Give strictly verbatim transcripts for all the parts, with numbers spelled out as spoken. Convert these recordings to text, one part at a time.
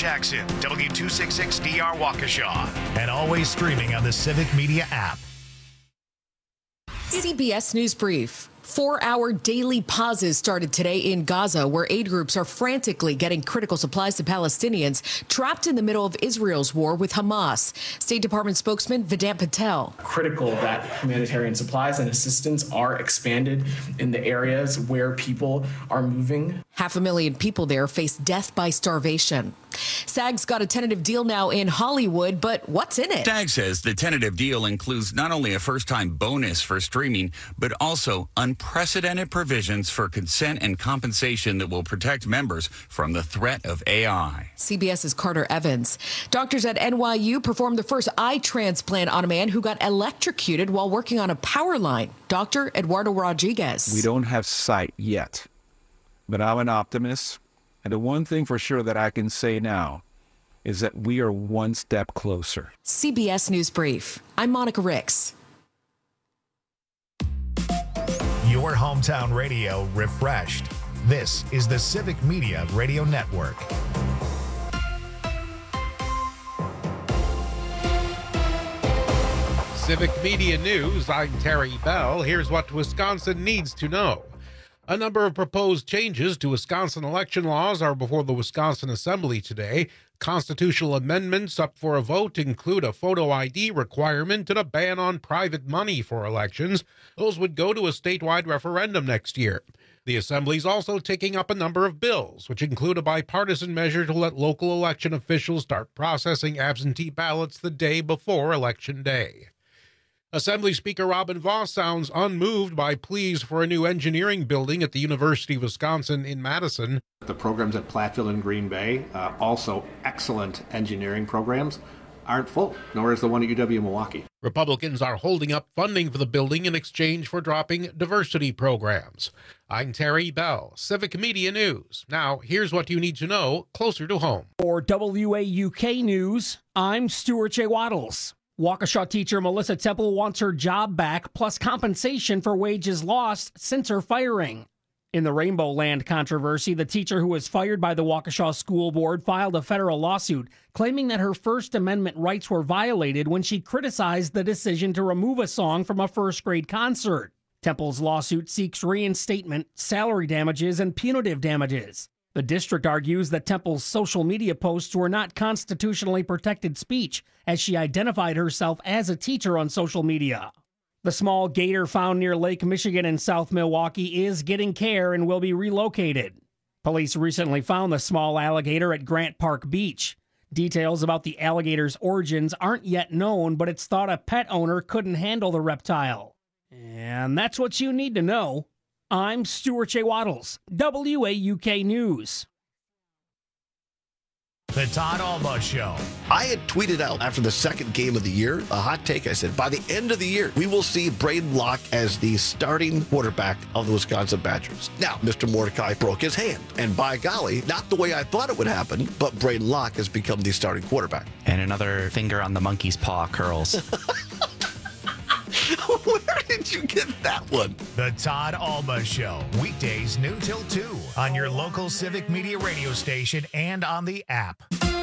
Jackson, W two sixty-six D R Waukesha, and always streaming on the Civic Media app. C B S News Brief. Four-hour daily pauses started today in Gaza, where aid groups are frantically getting critical supplies to Palestinians trapped in the middle of Israel's war with Hamas. State Department spokesman Vedant Patel. Critical that humanitarian supplies and assistance are expanded in the areas where people are moving. Half a million people there face death by starvation. SAG's got a tentative deal now in Hollywood, but what's in it? SAG says the tentative deal includes not only a first-time bonus for streaming, but also unprecedented provisions for consent and compensation that will protect members from the threat of A I. CBS's Carter Evans. Doctors at N Y U performed the first eye transplant on a man who got electrocuted while working on a power line. Doctor Eduardo Rodriguez. We don't have sight yet, but I'm an optimist. And the one thing for sure that I can say now is that we are one step closer. C B S News Brief. I'm Monica Ricks. Your hometown radio refreshed. This is the Civic Media Radio Network. Civic Media News, I'm Terry Bell. Here's what Wisconsin needs to know. A number of proposed changes to Wisconsin election laws are before the Wisconsin Assembly today. Constitutional amendments up for a vote include a photo I D requirement and a ban on private money for elections. Those would go to a statewide referendum next year. The Assembly's also taking up a number of bills, which include a bipartisan measure to let local election officials start processing absentee ballots the day before Election Day. Assembly Speaker Robin Vos sounds unmoved by pleas for a new engineering building at the University of Wisconsin in Madison. The programs at Platteville and Green Bay, uh, also excellent engineering programs, aren't full, nor is the one at U W Milwaukee. Republicans are holding up funding for the building in exchange for dropping diversity programs. I'm Terry Bell, Civic Media News. Now, here's what you need to know closer to home. For W A U K News, I'm Stuart J. Waddles. Waukesha teacher Melissa Temple wants her job back, plus compensation for wages lost since her firing. In the Rainbow Land controversy, the teacher who was fired by the Waukesha School Board filed a federal lawsuit claiming that her First Amendment rights were violated when she criticized the decision to remove a song from a first-grade concert. Temple's lawsuit seeks reinstatement, salary damages, and punitive damages. The district argues that Temple's social media posts were not constitutionally protected speech, as she identified herself as a teacher on social media. The small gator found near Lake Michigan in South Milwaukee is getting care and will be relocated. Police recently found the small alligator at Grant Park Beach. Details about the alligator's origins aren't yet known, but it's thought a pet owner couldn't handle the reptile. And that's what you need to know. I'm Stuart J. Waddles, W A U K News. The Todd Alba Show. I had tweeted out after the second game of the year, a hot take. I said, by the end of the year, we will see Braden Locke as the starting quarterback of the Wisconsin Badgers. Now, Mister Mordecai broke his hand. And by golly, not the way I thought it would happen, but Braden Locke has become the starting quarterback. And another finger on the monkey's paw curls. Where did you get that one? The Todd Alba Show. Weekdays noon till two on your local Civic Media radio station and on the app.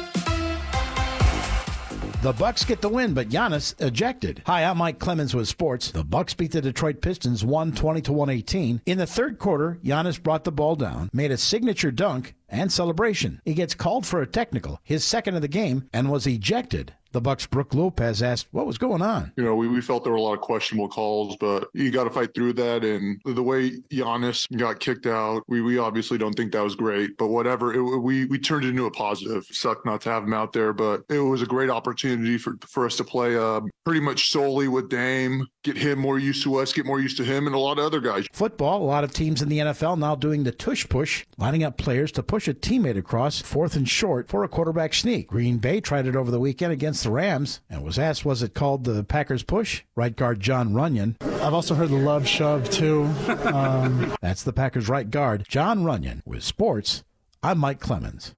The Bucks get the win, but Giannis ejected. Hi, I'm Mike Clemens with sports. The Bucks beat the Detroit Pistons one twenty to one eighteen. In the third quarter, Giannis brought the ball down, made a signature dunk and celebration. He gets called for a technical, his second of the game, and was ejected. The Bucks' Brooke Lopez asked, what was going on? You know, we, we felt there were a lot of questionable calls, but you got to fight through that. And the way Giannis got kicked out, we, we obviously don't think that was great. But whatever, it, we we turned it into a positive. Sucked not to have him out there, but it was a great opportunity for, for us to play uh, pretty much solely with Dame, get him more used to us, get more used to him, and a lot of other guys. Football, a lot of teams in the N F L now doing the tush push, lining up players to push a teammate across fourth and short for a quarterback sneak. Green Bay tried it over the weekend against the Rams and was asked, was it called the Packers push? Right guard John Runyon. I've also heard the love shove, too. Um... That's the Packers right guard, John Runyon. With sports, I'm Mike Clemens.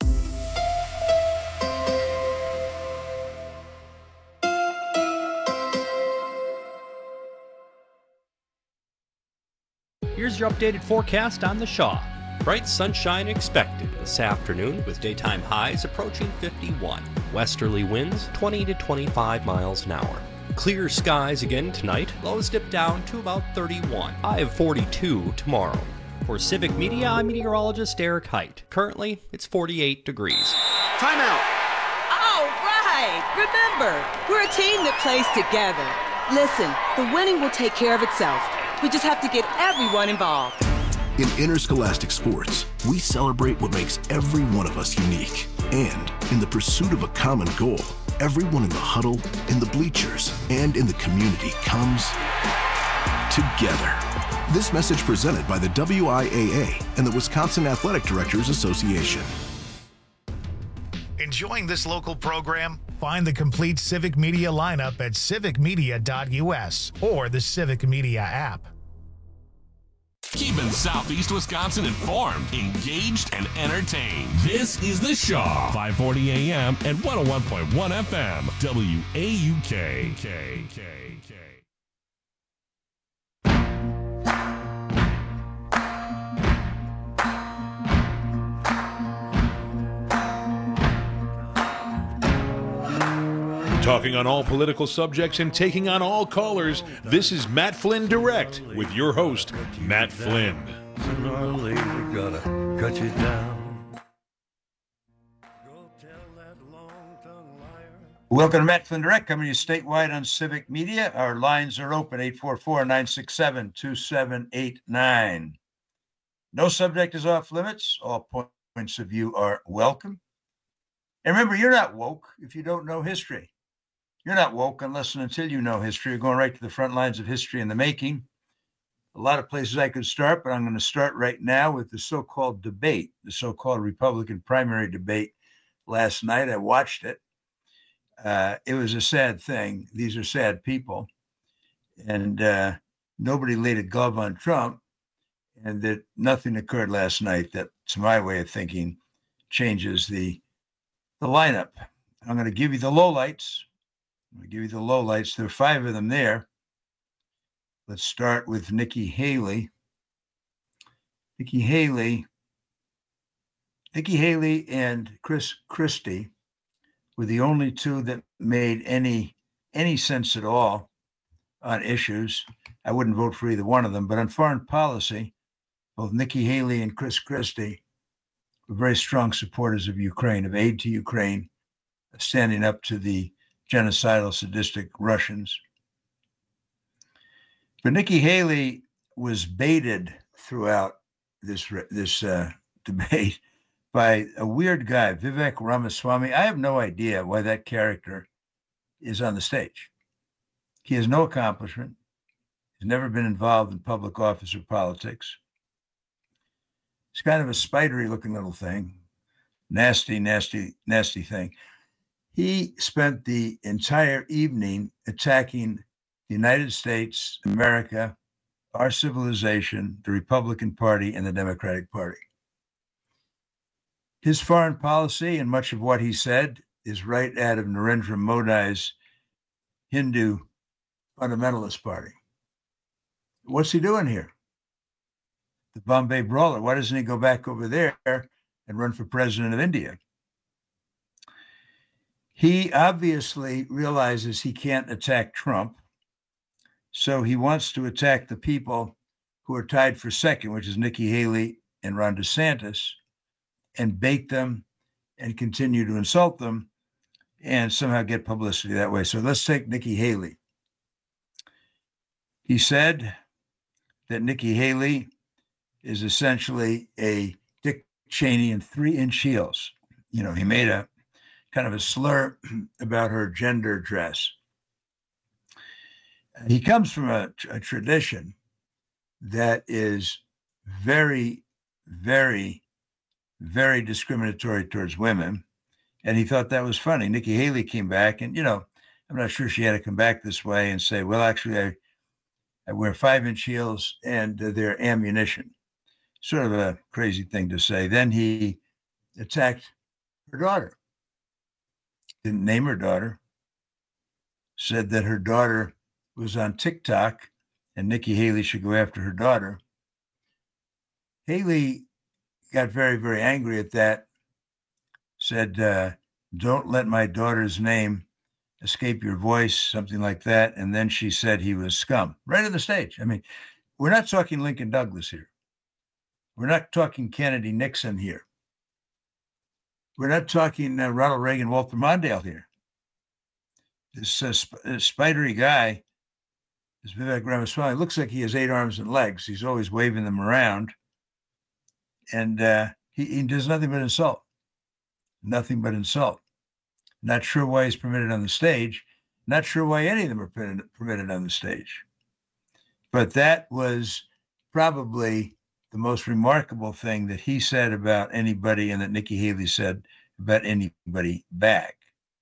Here's your updated forecast on the Shaw. Bright sunshine expected this afternoon with daytime highs approaching fifty-one. Westerly winds twenty to twenty-five miles an hour. Clear skies again tonight. Lows dip down to about thirty-one. High of forty-two tomorrow. For Civic Media, I'm meteorologist Eric Height. Currently, it's forty-eight degrees. Timeout. All right. Remember, we're a team that plays together. Listen, the winning will take care of itself. We just have to get everyone involved. In interscholastic sports, we celebrate what makes every one of us unique. And in the pursuit of a common goal, everyone in the huddle, in the bleachers, and in the community comes together. This message presented by the W I A A and the Wisconsin Athletic Directors Association. Enjoying this local program? Find the complete Civic Media lineup at civic media dot u s or the Civic Media app. Keeping Southeast Wisconsin informed, engaged, and entertained. This is The Shaw, five forty A M and one oh one point one F M, W A U K. K, K, K. Talking on all political subjects and taking on all callers, this is Matt Flynn Direct with your host, Matt Flynn. Sooner or later, gotta cut you down. Welcome to Matt Flynn Direct, coming to you statewide on Civic Media. Our lines are open, eight four four, nine six seven, two seven eight nine. No subject is off limits. All points of view are welcome. And remember, you're not woke if you don't know history. You're not woke unless and until you know history. You're going right to the front lines of history in the making. A lot of places I could start, but I'm going to start right now with the so-called debate, the so-called Republican primary debate last night. I watched it. Uh, it was a sad thing. These are sad people. And uh, nobody laid a glove on Trump, and that nothing occurred last night that, to my way of thinking, changes the, the lineup. I'm going to give you the lowlights. I'm going to give you the lowlights. There are five of them there. Let's start with Nikki Haley. Nikki Haley, Nikki Haley and Chris Christie were the only two that made any any sense at all on issues. I wouldn't vote for either one of them, but on foreign policy, both Nikki Haley and Chris Christie were very strong supporters of Ukraine, of aid to Ukraine, standing up to the genocidal, sadistic Russians. But Nikki Haley was baited throughout this this uh, debate by a weird guy, Vivek Ramaswamy. I have no idea why that character is on the stage. He has no accomplishment. He's never been involved in public office or politics. He's kind of a spidery looking little thing. Nasty, nasty, nasty thing. He spent the entire evening attacking the United States, America, our civilization, the Republican Party, and the Democratic Party. His foreign policy and much of what he said is right out of Narendra Modi's Hindu fundamentalist party. What's he doing here? The Bombay Brawler. Why doesn't he go back over there and run for president of India? He obviously realizes he can't attack Trump, so he wants to attack the people who are tied for second, which is Nikki Haley and Ron DeSantis, and bait them and continue to insult them and somehow get publicity that way. So let's take Nikki Haley. He said that Nikki Haley is essentially a Dick Cheney in three-inch heels. You know, he made a kind of a slur about her gender dress. He comes from a, a tradition that is very, very, very discriminatory towards women. And he thought that was funny. Nikki Haley came back and, you know, I'm not sure she had to come back this way and say, well, actually, I, I wear five-inch heels and uh, they're ammunition. Sort of a crazy thing to say. Then he attacked her daughter. Didn't name her daughter. Said that her daughter was on TikTok and Nikki Haley should go after her daughter. Haley got very, very angry at that, said, uh, don't let my daughter's name escape your voice, something like that. And then she said he was scum, right on the stage. I mean, we're not talking Lincoln Douglas here. We're not talking Kennedy Nixon here. We're not talking uh, Ronald Reagan, Walter Mondale here. This, uh, sp- this spidery guy, this Vivek Ramaswamy, looks like he has eight arms and legs. He's always waving them around. And uh, he, he does nothing but insult. Nothing but insult. Not sure why he's permitted on the stage. Not sure why any of them are permitted, permitted on the stage. But that was probably the most remarkable thing that he said about anybody and that Nikki Haley said about anybody back.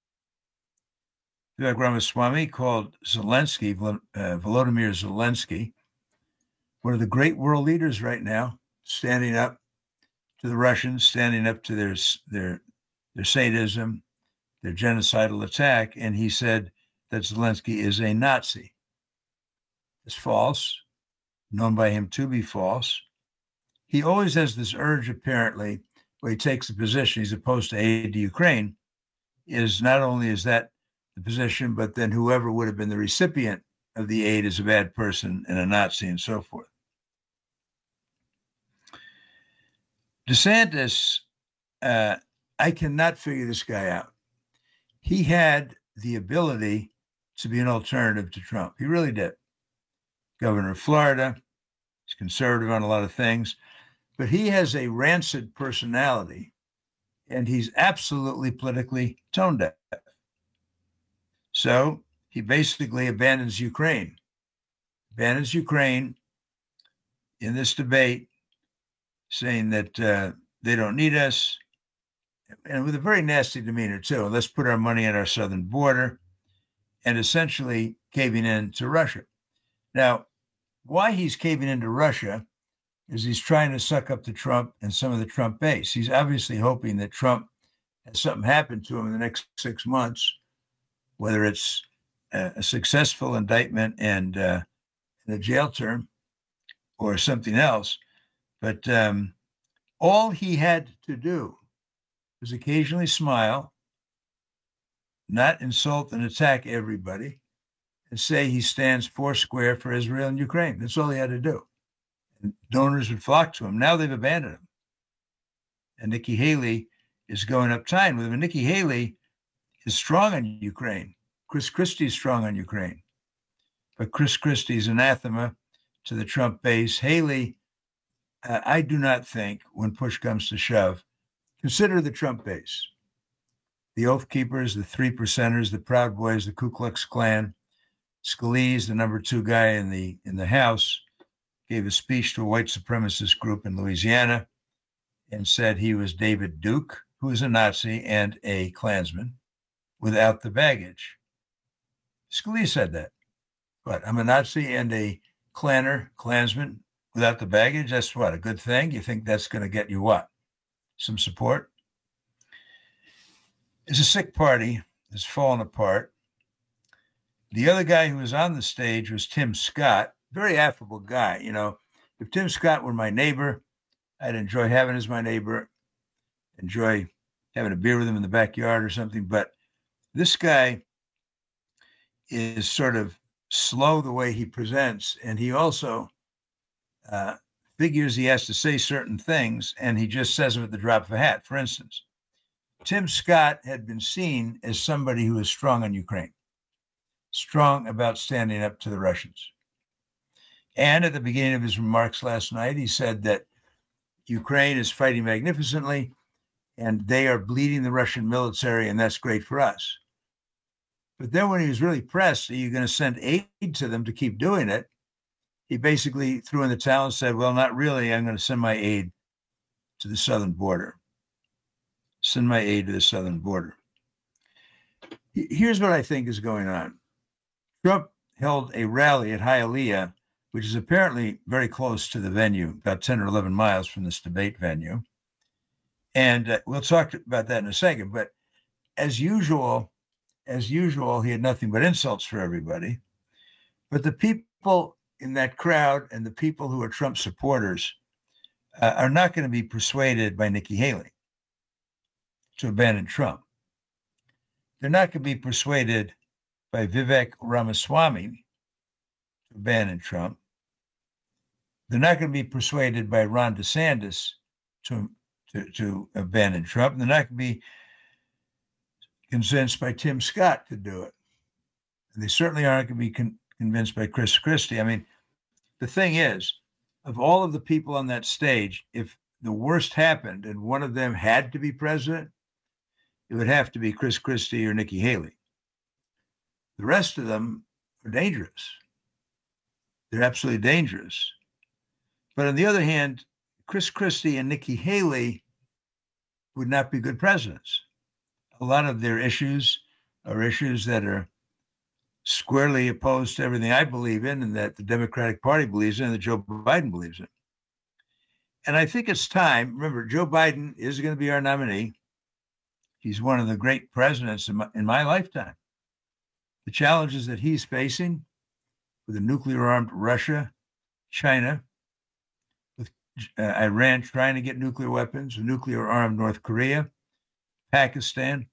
Vivek Ramaswamy called Zelensky, uh, Volodymyr Zelensky, one of the great world leaders right now, standing up to the Russians, standing up to their their their sadism, their genocidal attack, and he said that Zelensky is a Nazi. It's false, known by him to be false. He always has this urge, apparently, where he takes a position he's opposed to aid to Ukraine, is not only is that the position, but then whoever would have been the recipient of the aid is a bad person and a Nazi and so forth. DeSantis, uh, I cannot figure this guy out. He had the ability to be an alternative to Trump. He really did. Governor of Florida, he's conservative on a lot of things, but he has a rancid personality, and he's absolutely politically tone deaf. So he basically abandons Ukraine, abandons Ukraine in this debate, saying that uh, they don't need us, and with a very nasty demeanor, too. Let's put our money at our southern border, and essentially caving in to Russia. Now, why he's caving into Russia is he's trying to suck up to Trump and some of the Trump base. He's obviously hoping that Trump has something happen to him in the next six months, whether it's a, a successful indictment and, uh, and a jail term or something else. But um, all he had to do was occasionally smile, not insult and attack everybody, and say he stands four square for Israel and Ukraine. That's all he had to do. And donors would flock to him. Now they've abandoned him. And Nikki Haley is going up tying with him. And Nikki Haley is strong on Ukraine. Chris Christie is strong on Ukraine. But Chris Christie's anathema to the Trump base. Haley, uh, I do not think, when push comes to shove, consider the Trump base. The Oath Keepers, the Three Percenters, the Proud Boys, the Ku Klux Klan. Scalise, the number two guy in the in the House, gave a speech to a white supremacist group in Louisiana and said he was David Duke, who is a Nazi and a Klansman, without the baggage. Scalise said that. What, I'm a Nazi and a Klanner, Klansman, without the baggage? That's what, a good thing? You think that's going to get you what? Some support? It's a sick party. It's fallen apart. The other guy who was on the stage was Tim Scott, very affable guy. You know, if Tim Scott were my neighbor, I'd enjoy having him as my neighbor, enjoy having a beer with him in the backyard or something. But this guy is sort of slow the way he presents, and he also uh, figures he has to say certain things, and he just says them at the drop of a hat. For instance, Tim Scott had been seen as somebody who was strong on Ukraine, strong about standing up to the Russians. And at the beginning of his remarks last night, he said that Ukraine is fighting magnificently and they are bleeding the Russian military, and that's great for us. But then when he was really pressed, are you going to send aid to them to keep doing it? He basically threw in the towel and said, well, not really. I'm going to send my aid to the southern border. Send my aid to the southern border. Here's what I think is going on. Trump held a rally at Hialeah, which is apparently very close to the venue, about ten or eleven miles from this debate venue. And uh, we'll talk about that in a second. But as usual, as usual, he had nothing but insults for everybody. But the people in that crowd and the people who are Trump supporters uh, are not going to be persuaded by Nikki Haley to abandon Trump. They're not going to be persuaded by Vivek Ramaswamy to abandon Trump. They're not going to be persuaded by Ron DeSantis to, to, to abandon Trump. They're not going to be convinced by Tim Scott to do it. And they certainly aren't going to be con- convinced by Chris Christie. I mean, the thing is, of all of the people on that stage, if the worst happened and one of them had to be president, it would have to be Chris Christie or Nikki Haley. The rest of them are dangerous. They're absolutely dangerous. But on the other hand, Chris Christie and Nikki Haley would not be good presidents. A lot of their issues are issues that are squarely opposed to everything I believe in and that the Democratic Party believes in and that Joe Biden believes in. And I think it's time. Remember, Joe Biden is going to be our nominee. He's one of the great presidents in my, in my lifetime. The challenges that he's facing with a nuclear-armed Russia, China, with uh, Iran trying to get nuclear weapons, a nuclear-armed North Korea, Pakistan,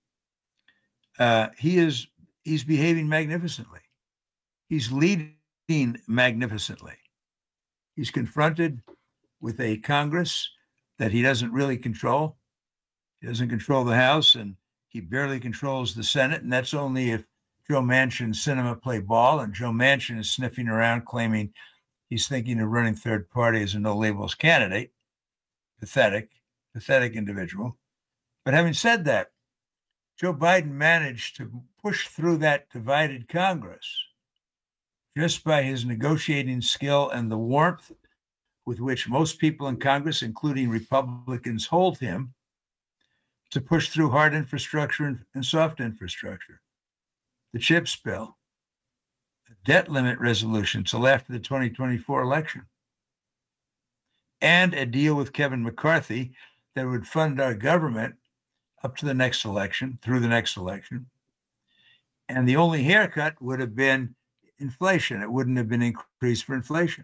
uh, he is he's behaving magnificently. He's leading magnificently. He's confronted with a Congress that he doesn't really control. He doesn't control the House, and he barely controls the Senate, and that's only if Joe Manchin Sinema play ball, and Joe Manchin is sniffing around claiming he's thinking of running third party as a no-labels candidate. Pathetic, pathetic individual. But having said that, Joe Biden managed to push through that divided Congress just by his negotiating skill and the warmth with which most people in Congress, including Republicans, hold him to push through hard infrastructure and, and soft infrastructure. The CHIPS bill, a debt limit resolution till after the twenty twenty-four election, and a deal with Kevin McCarthy that would fund our government up to the next election, through the next election. And the only haircut would have been inflation. It wouldn't have been increased for inflation.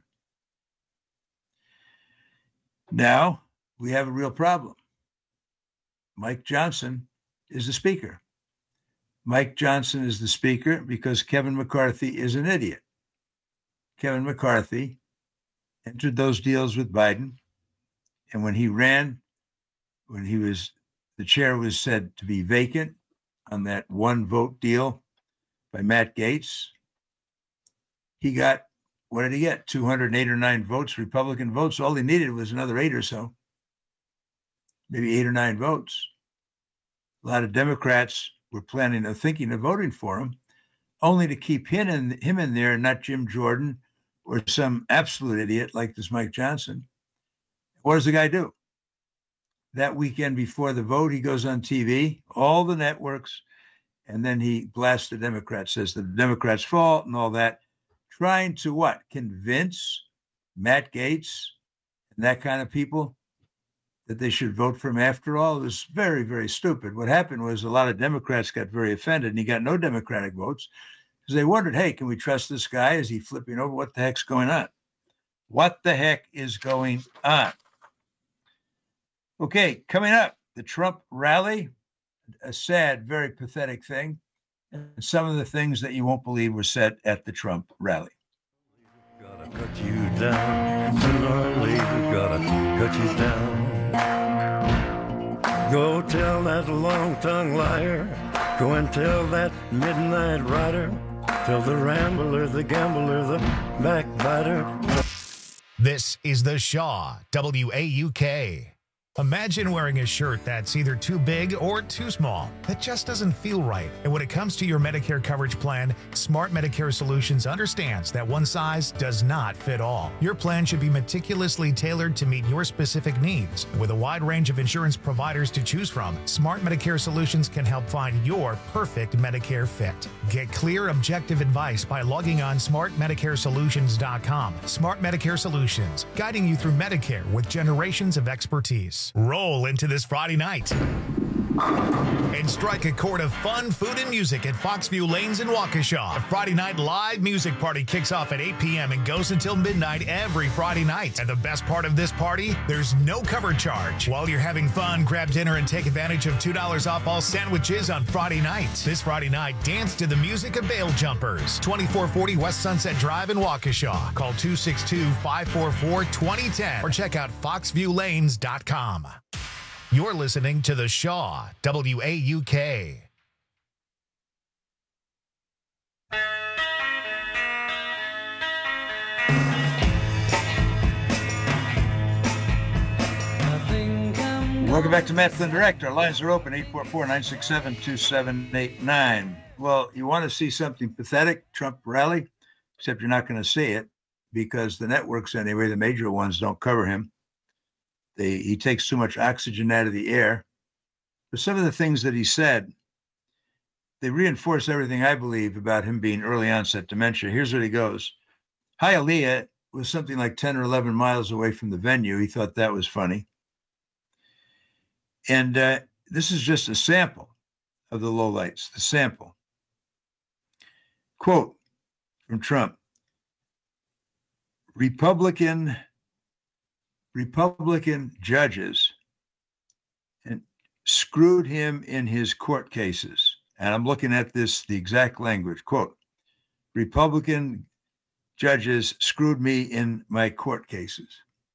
Now we have a real problem. Mike Johnson is the speaker. Mike Johnson is the speaker because Kevin McCarthy is an idiot. Kevin McCarthy entered those deals with Biden. And when he ran, when he was, the chair was said to be vacant on that one vote deal by Matt Gaetz. He got, what did he get? two hundred eight or nine votes, Republican votes. All he needed was another eight or so, maybe eight or nine votes. A lot of Democrats were planning or thinking of voting for him, only to keep him in, him in there and not Jim Jordan or some absolute idiot like this Mike Johnson. What does the guy do? That weekend before the vote, he goes on T V, all the networks, and then he blasts the Democrats, says the Democrats' fault and all that, trying to what? Convince Matt Gaetz and that kind of people that they should vote for him after all. It was very, very stupid. What happened was a lot of Democrats got very offended, and he got no Democratic votes because they wondered, hey, can we trust this guy? Is he flipping over? What the heck's going on? What the heck is going on? Okay, coming up, the Trump rally, a sad, very pathetic thing, and some of the things that you won't believe were said at the Trump rally. Gotta cut you down, sooner or later, gotta cut you down. Go tell that long-tongued liar, go and tell that midnight rider, tell the rambler, the gambler, the backbiter. This is The Shaw, W A U K. Imagine wearing a shirt that's either too big or too small. That just doesn't feel right. And when it comes to your Medicare coverage plan, Smart Medicare Solutions understands that one size does not fit all. Your plan should be meticulously tailored to meet your specific needs. With a wide range of insurance providers to choose from, Smart Medicare Solutions can help find your perfect Medicare fit. Get clear, objective advice by logging on smart medicare solutions dot com. Smart Medicare Solutions, guiding you through Medicare with generations of expertise. Roll into this Friday night. And strike a chord of fun, food, and music at Foxview Lanes in Waukesha. The Friday night live music party kicks off at eight p.m. and goes until midnight every Friday night. And the best part of this party, there's no cover charge. While you're having fun, grab dinner and take advantage of two dollars off all sandwiches on Friday night. This Friday night, dance to the music of Bail Jumpers. twenty-four forty West Sunset Drive in Waukesha. Call two six two, five four four, two zero one zero or check out foxview lanes dot com. You're listening to The Shaw, W A U K. Welcome back to Matt Flynn Direct. Our lines are open, eight four four, nine six seven, two seven eight nine. Well, you want to see something pathetic, Trump rally, except you're not going to see it because the networks, anyway, the major ones, don't cover him. They, he takes too much oxygen out of the air. But some of the things that he said, they reinforce everything I believe about him being early onset dementia. Here's what he goes. Hialeah was something like ten or eleven miles away from the venue. He thought that was funny. And uh, this is just a sample of the lowlights, the sample. Quote from Trump, Republican Republican judges and screwed him in his court cases. And I'm looking at this, the exact language, quote, Republican judges screwed me in my court cases.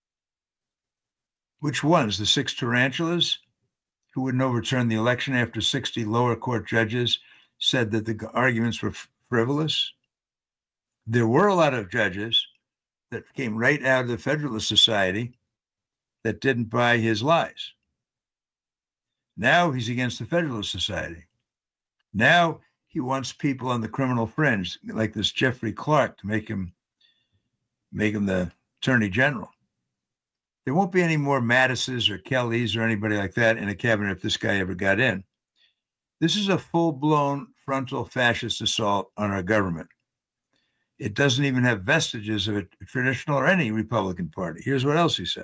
Which ones? The six tarantulas who wouldn't overturn the election after sixty lower court judges said that the arguments were frivolous? There were a lot of judges that came right out of the Federalist Society that didn't buy his lies. Now he's against the Federalist Society. Now he wants people on the criminal fringe, like this Jeffrey Clark, to make him make him the Attorney General. There won't be any more Mattises or Kellys or anybody like that in a cabinet if this guy ever got in. This is a full-blown frontal fascist assault on our government. It doesn't even have vestiges of a traditional or any Republican Party. Here's what else he said.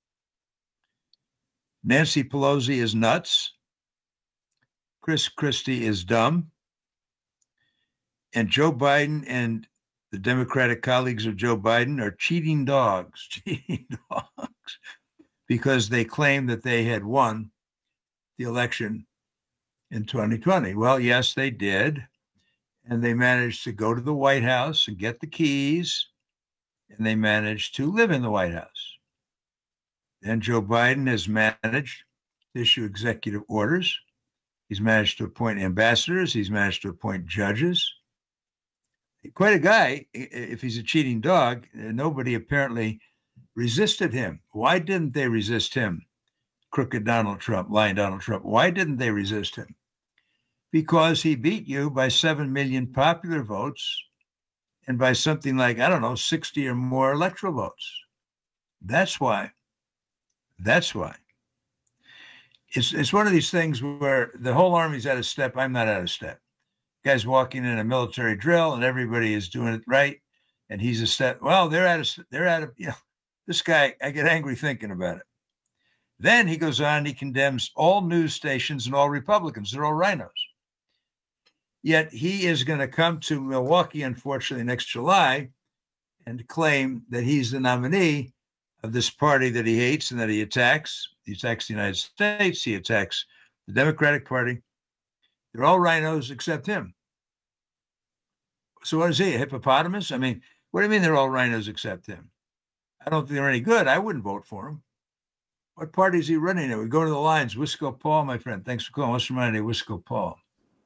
Nancy Pelosi is nuts. Chris Christie is dumb. And Joe Biden and the Democratic colleagues of Joe Biden are cheating dogs, cheating dogs, because they claim that they had won the election in twenty twenty. Well, yes, they did. And they managed to go to the White House and get the keys. And they managed to live in the White House. And Joe Biden has managed to issue executive orders. He's managed to appoint ambassadors. He's managed to appoint judges. Quite a guy. If he's a cheating dog, nobody apparently resisted him. Why didn't they resist him? Crooked Donald Trump, lying Donald Trump. Why didn't they resist him? Because he beat you by seven million popular votes and by something like, I don't know, sixty or more electoral votes. That's why. That's why. It's it's one of these things where the whole army's out of step. I'm not out of step. Guy's walking in a military drill and everybody is doing it right. And he's a step. Well, they're out of, they're out of, you know, this guy, I get angry thinking about it. Then he goes on, he condemns all news stations and all Republicans. They're all rhinos. Yet he is going to come to Milwaukee, unfortunately, next July and claim that he's the nominee of this party that he hates and that he attacks. He attacks the United States. He attacks the Democratic Party. They're all rhinos except him. So what is he, a hippopotamus? I mean, what do you mean they're all rhinos except him? I don't think they're any good. I wouldn't vote for him. What party is he running at? We go to the lines. Wisco Paul, my friend. Thanks for calling. What's your mind, Wisco Paul?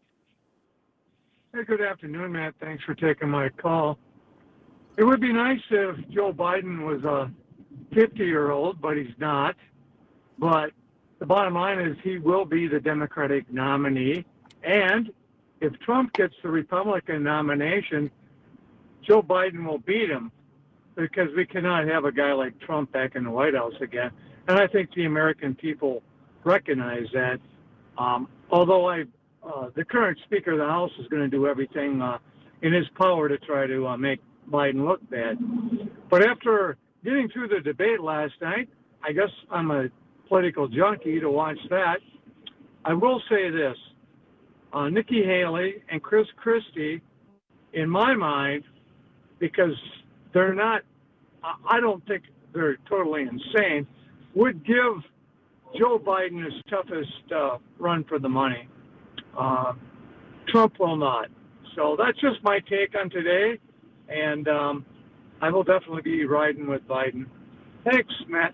Hey, good afternoon, Matt. Thanks for taking my call. It would be nice if Joe Biden was a fifty-year-old, but he's not. But the bottom line is he will be the Democratic nominee. And if Trump gets the Republican nomination, Joe Biden will beat him because we cannot have a guy like Trump back in the White House again. And I think the American people recognize that. Um, although I, uh, the current Speaker of the House is going to do everything uh, in his power to try to uh, make Biden look bad. But after getting through the debate last night, I guess I'm a political junkie to watch that. I will say this. Uh, Nikki Haley and Chris Christie, in my mind, because they're not, I don't think they're totally insane, would give Joe Biden his toughest uh, run for the money. Uh, Trump will not. So that's just my take on today, and um, I will definitely be riding with Biden. Thanks, Matt.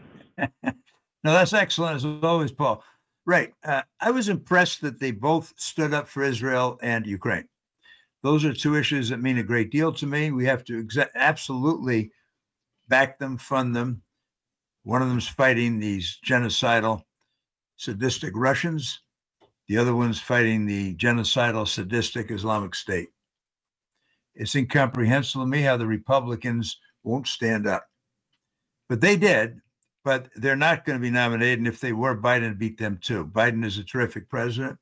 No, that's excellent as always, Paul. Right. Uh, I was impressed that they both stood up for Israel and Ukraine. Those are two issues that mean a great deal to me. We have to exa- absolutely back them, fund them. One of them's fighting these genocidal, sadistic Russians. The other one's fighting the genocidal, sadistic Islamic State. It's incomprehensible to me how the Republicans won't stand up. But they did, but they're not going to be nominated. And if they were, Biden would beat them too. Biden is a terrific president.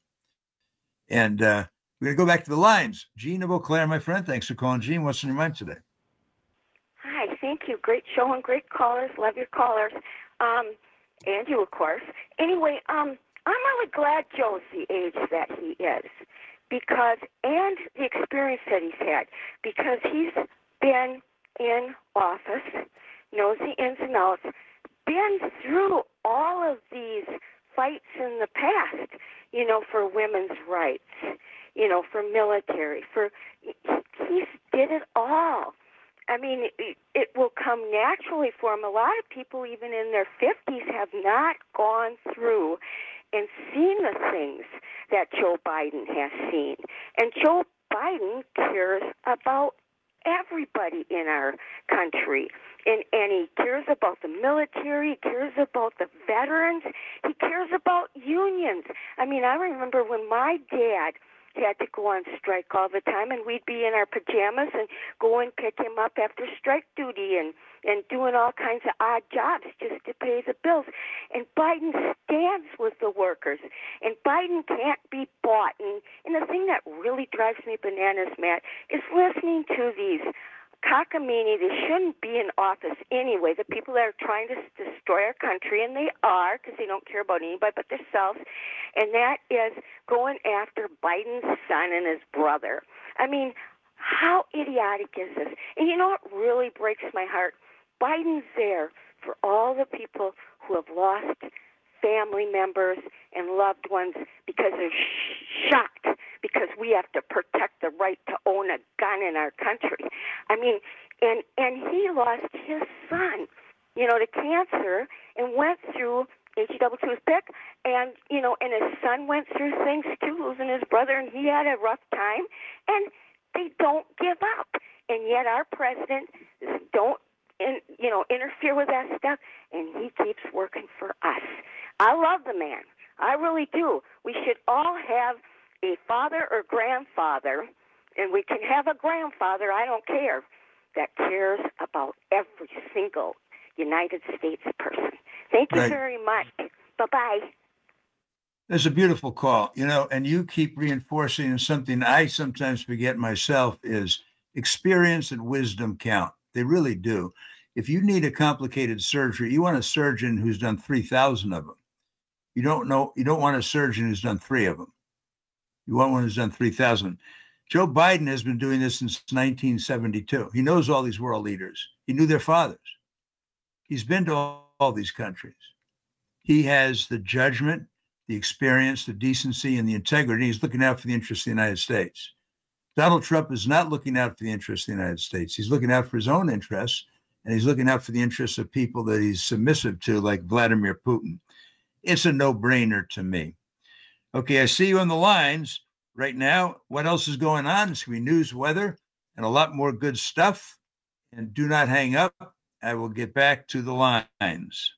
And uh, we're going to go back to the lines. Gene of Eau Claire, my friend. Thanks for calling. Gene, what's on your mind today? Hi, thank you. Great show and great callers. Love your callers. Um, and you, of course. Anyway, um, I'm really glad Joe's the age that he is, because, and the experience that he's had, because he's been in office, knows the ins and outs, been through all of these fights in the past, you know, for women's rights, you know, for military, for, he's did it all. I mean, it, it will come naturally for him. A lot of people, even in their fifties, have not gone through and seen the things that Joe Biden has seen. And Joe Biden cares about everybody in our country. And, and he cares about the military, he cares about the veterans, he cares about unions. I mean, I remember when my dad had to go on strike all the time, and we'd be in our pajamas and go and pick him up after strike duty and, and doing all kinds of odd jobs just to pay the bills. And Biden stands with the workers, and Biden can't be bought. And, and the thing that really drives me bananas, Matt, is listening to these cockamamie. They shouldn't be in office anyway, the people that are trying to destroy our country, and they are, because they don't care about anybody but themselves, and that is going after Biden's son and his brother. I mean, how idiotic is this? And you know what really breaks my heart? Biden's there for all the people who have lost family members and loved ones because they're sh- shocked because we have to protect the right to own a gun in our country. I mean, and and he lost his son, you know, to cancer, and went through H E double two's pick, and, you know, and his son went through things too, losing his brother, and he had a rough time, and they don't give up. And yet our president don't, in, you know, interfere with that stuff, and he keeps working for us. I love the man. I really do. We should all have a father or grandfather, and we can have a grandfather, I don't care, that cares about every single United States person. Thank you Right. very much. Bye-bye. That's a beautiful call, you know, and you keep reinforcing something I sometimes forget myself is experience and wisdom count. They really do. If you need a complicated surgery, you want a surgeon who's done three thousand of them. You don't know, you don't want a surgeon who's done three of them. You want one who's done three thousand. Joe Biden has been doing this since nineteen seventy-two. He knows all these world leaders. He knew their fathers. He's been to all, all these countries. He has the judgment, the experience, the decency, and the integrity. He's looking out for the interests of the United States. Donald Trump is not looking out for the interests of the United States. He's looking out for his own interests, and he's looking out for the interests of people that he's submissive to, like Vladimir Putin. It's a no-brainer to me. Okay, I see you on the lines right now. What else is going on? It's going to be news, weather, and a lot more good stuff. And do not hang up. I will get back to the lines.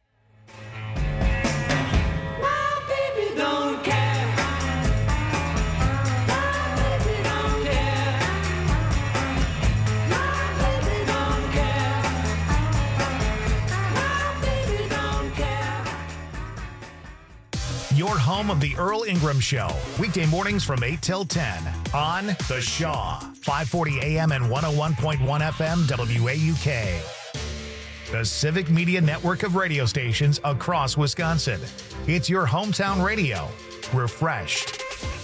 Your home of the Earl Ingram Show. Weekday mornings from eight till ten on The Shaw. five forty A M and one oh one point one F M W A U K. the Civic Media network of radio stations across Wisconsin. It's your hometown radio. Refreshed.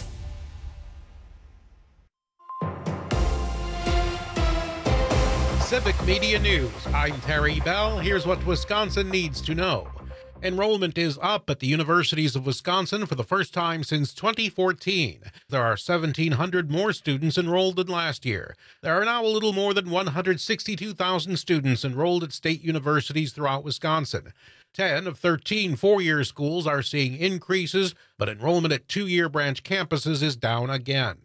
Civic Media News. I'm Terry Bell. Here's what Wisconsin needs to know. Enrollment is up at the universities of Wisconsin for the first time since twenty fourteen. There are seventeen hundred more students enrolled than last year. There are now a little more than one hundred sixty-two thousand students enrolled at state universities throughout Wisconsin. ten of thirteen four-year schools are seeing increases, but enrollment at two-year branch campuses is down again.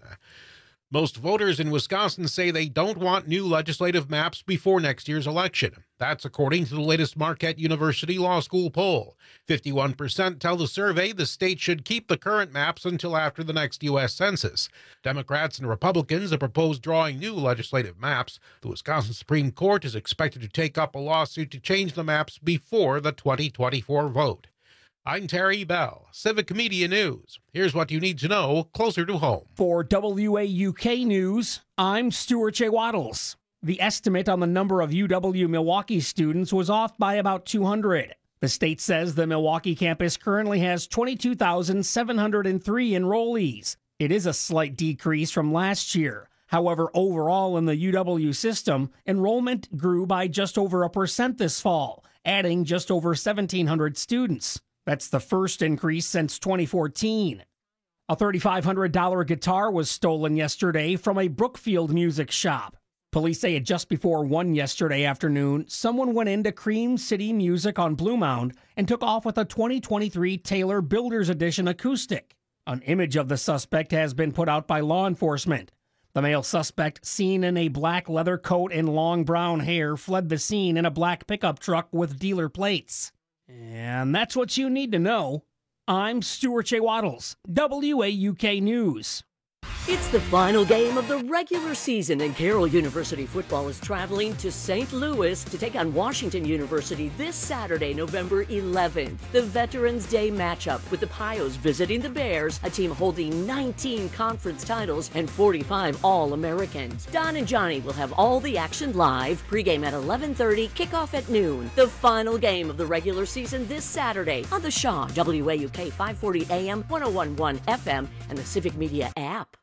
Most voters in Wisconsin say they don't want new legislative maps before next year's election. That's according to the latest Marquette University Law School poll. fifty-one percent tell the survey the state should keep the current maps until after the next U S Census. Democrats and Republicans have proposed drawing new legislative maps. The Wisconsin Supreme Court is expected to take up a lawsuit to change the maps before the twenty twenty-four vote. I'm Terry Bell, Civic Media News. Here's what you need to know closer to home. For W A U K News, I'm Stuart J. Waddles. The estimate on the number of U W-Milwaukee students was off by about two hundred. The state says the Milwaukee campus currently has twenty-two thousand seven hundred three enrollees. It is a slight decrease from last year. However, overall in the U W system, enrollment grew by just over a percent this fall, adding just over seventeen hundred students. That's the first increase since twenty fourteen. A three thousand five hundred dollars guitar was stolen yesterday from a Brookfield music shop. Police say at just before one yesterday afternoon, someone went into Cream City Music on Blue Mound and took off with a twenty twenty-three Taylor Builder's Edition acoustic. An image of the suspect has been put out by law enforcement. The male suspect, seen in a black leather coat and long brown hair, fled the scene in a black pickup truck with dealer plates. And that's what you need to know. I'm Stuart J. Waddles, W A U K News. It's the final game of the regular season, and Carroll University football is traveling to Saint Louis to take on Washington University this Saturday, November eleventh. The Veterans Day matchup with the Pios visiting the Bears, a team holding nineteen conference titles and forty-five All-Americans. Don and Johnny will have all the action live. Pregame at eleven thirty, kickoff at noon. The final game of the regular season this Saturday on the Shaw, W A U K five forty A M, one oh one point one F M, and the Civic Media app.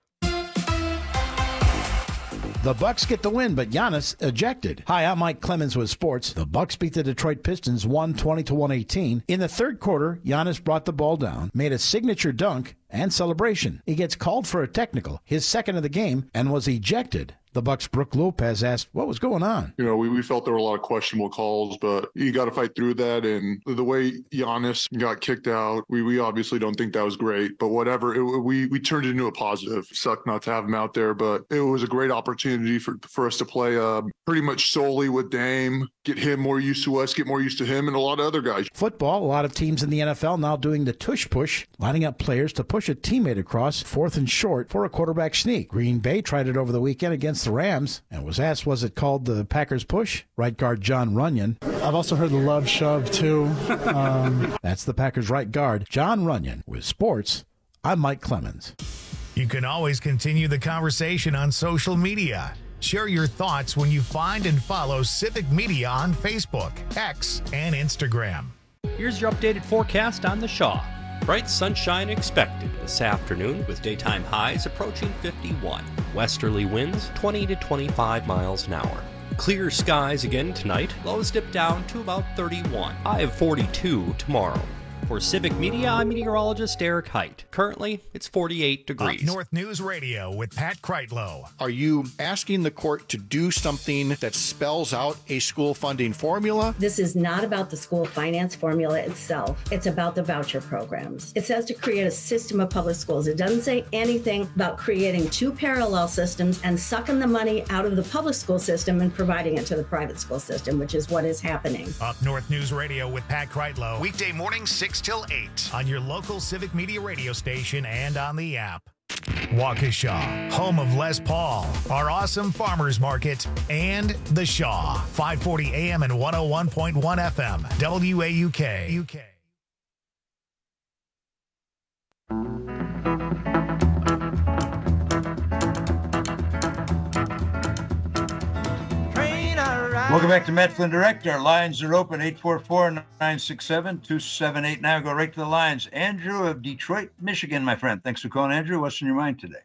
The Bucks get the win, but Giannis ejected. Hi, I'm Mike Clemens with sports. The Bucks beat the Detroit Pistons one twenty to one eighteen. In the third quarter, Giannis brought the ball down, made a signature dunk and celebration. He gets called for a technical, his second of the game, and was ejected. The Bucks' Brooke Lopez asked what was going on. You know, we, we felt there were a lot of questionable calls, but you got to fight through that. And the way Giannis got kicked out, we, we obviously don't think that was great. But whatever, it, we we turned it into a positive. Sucked not to have him out there, but it was a great opportunity for, for us to play uh, pretty much solely with Dame, get him more used to us, get more used to him, and a lot of other guys. Football, a lot of teams in the N F L now doing the tush push, lining up players to push a teammate across fourth and short for a quarterback sneak. Green Bay tried it over the weekend against the Rams and was asked, was it called the Packers push? Right guard John Runyon. I've also heard the love shove, too. Um... That's the Packers right guard, John Runyon. With sports, I'm Mike Clemens. You can always continue the conversation on social media. Share your thoughts when you find and follow Civic Media on Facebook, X, and Instagram. Here's your updated forecast on the Shaw. Bright sunshine expected this afternoon with daytime highs approaching fifty-one. Westerly winds twenty to twenty-five miles an hour. Clear skies again tonight. Lows dip down to about thirty-one. High of forty-two tomorrow. For Civic Media, I'm meteorologist Eric Height. Currently, it's forty-eight degrees. Up North News Radio with Pat Kreitlow. Are you asking the court to do something that spells out a school funding formula? This is not about the school finance formula itself. It's about the voucher programs. It says to create a system of public schools. It doesn't say anything about creating two parallel systems and sucking the money out of the public school system and providing it to the private school system, which is what is happening. Up North News Radio with Pat Kreitlow. Weekday mornings, six till eight on your local Civic Media radio station and on the app. Waukesha, home of Les Paul, our awesome farmers market, and the Shaw, five forty A M and one oh one point one F M, W A U K. U K. Train a ride. Welcome back to Matt Flynn Direct. Our lines are open, eight four four, nine six seven, two seven eight nine. Go right to the lines. Andrew of Detroit, Michigan, my friend. Thanks for calling, Andrew. What's in your mind today?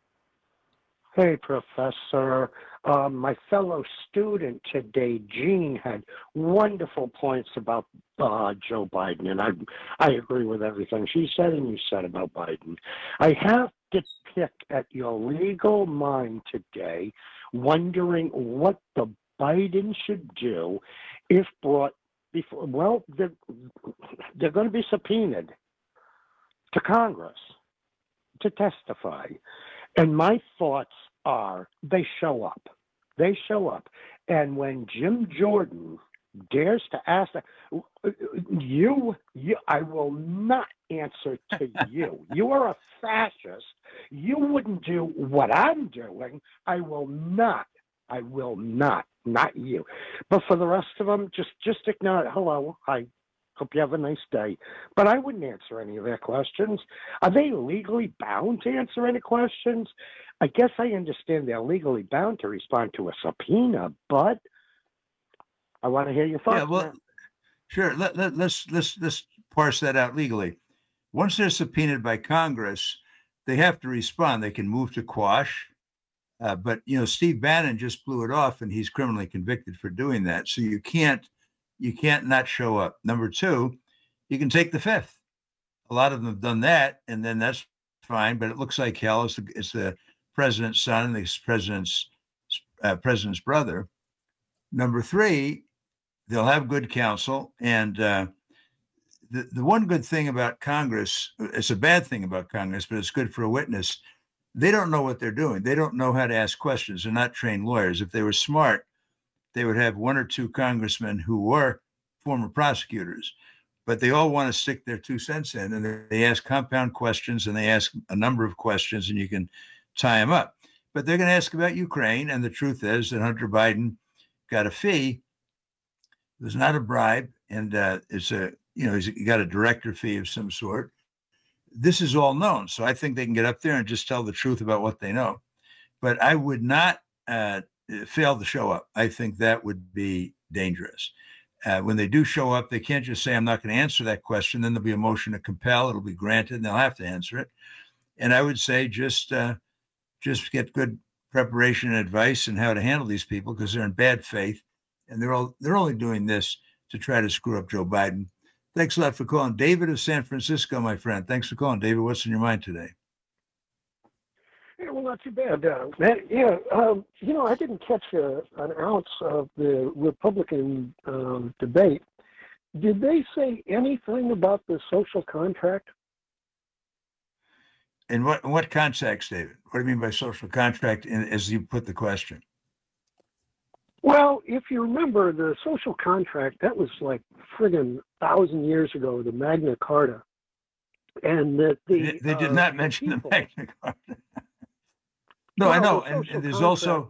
Hey, Professor. Uh, my fellow student today, Jean, had wonderful points about uh, Joe Biden, and I I agree with everything she said and you said about Biden. I have to pick at your legal mind today, wondering what the Biden should do if brought before. Well, they're, they're going to be subpoenaed to Congress to testify. And my thoughts are they show up. They show up. And when Jim Jordan dares to ask that, you, you, I will not answer to you. You are a fascist. You wouldn't do what I'm doing. I will not. I will not. Not you. But for the rest of them, just, just ignore it. Hello. Hi. Hope you have a nice day. But I wouldn't answer any of their questions. Are they legally bound to answer any questions? I guess I understand they're legally bound to respond to a subpoena, but I want to hear your thoughts. Yeah, well, man. Sure. Let, let, let's, let's, let's parse that out legally. Once they're subpoenaed by Congress, they have to respond. They can move to quash. Uh, but, you know, Steve Bannon just blew it off, and he's criminally convicted for doing that. So you can't you can't not show up. Number two, you can take the fifth. A lot of them have done that, and then that's fine. But it looks like hell. It's the, it's the president's son and the president's uh, president's brother. Number three, they'll have good counsel. And uh, the, the one good thing about Congress, it's a bad thing about Congress, but it's good for a witness. They don't know what they're doing. They don't know how to ask questions. They're not trained lawyers. If they were smart, they would have one or two congressmen who were former prosecutors, but they all want to stick their two cents in, and they ask compound questions, and they ask a number of questions, and you can tie them up. But they're going to ask about Ukraine, and the truth is that Hunter Biden got a fee. It was not a bribe, and uh, it's a, you know, he's got a director fee of some sort. This is all known. So I think they can get up there and just tell the truth about what they know. But I would not uh, fail to show up. I think that would be dangerous. Uh, when they do show up, they can't just say, I'm not going to answer that question. Then there'll be a motion to compel. It'll be granted, and they'll have to answer it. And I would say just uh, just get good preparation and advice on how to handle these people, because they're in bad faith. And they're all they're only doing this to try to screw up Joe Biden. Thanks a lot for calling. David of San Francisco, my friend. Thanks for calling, David. What's in your mind today? Yeah, well, not too bad, uh, man. Yeah, um, you know, I didn't catch a, an ounce of the Republican um, debate. Did they say anything about the social contract? In what in what context, David? What do you mean by social contract, in, as you put the question? Well, if you remember the social contract, that was like friggin' thousand years ago, the Magna Carta. And that the They, they did uh, not mention people, the Magna Carta. No, well, I know. the And, social and there's contract, also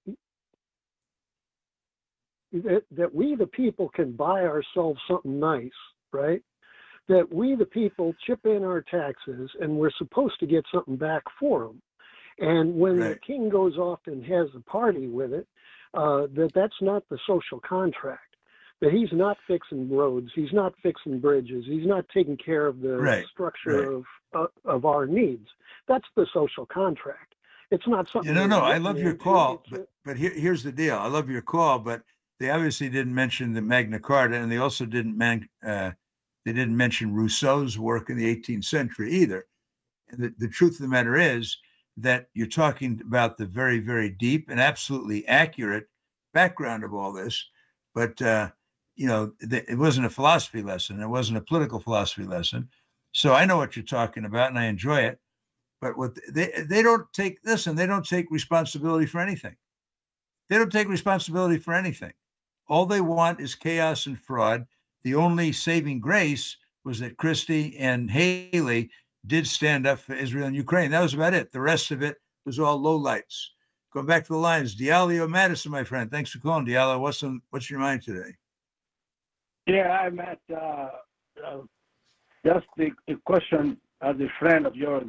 that, that we the people can buy ourselves something nice, right? That we the people chip in our taxes, and we're supposed to get something back for them. And when Right. the king goes off and has a party with it, uh, that that's not the social contract. That he's not fixing roads, he's not fixing bridges, he's not taking care of the Right, structure right. of uh, of our needs. That's the social contract. It's not something. You know, they're no, I written love your into. call, It's but, but here, here's the deal. I love your call, but they obviously didn't mention the Magna Carta, and they also didn't man, uh, they didn't mention Rousseau's work in the eighteenth century either. And the, the truth of the matter is that you're talking about the very, very deep and absolutely accurate background of all this, but uh, you know, the, it wasn't a philosophy lesson. It wasn't a political philosophy lesson. So I know what you're talking about, and I enjoy it. But what they they don't take listen, they don't take responsibility for anything. They don't take responsibility for anything. All they want is chaos and fraud. The only saving grace was that Christie and Haley did stand up for Israel and Ukraine. That was about it. The rest of it was all lowlights. Going back to the lines, Diallo Madison, my friend. Thanks for calling, Diallo. What's on, what's your mind today? Yeah, I'm at uh, uh, just the, the question as a friend of yours.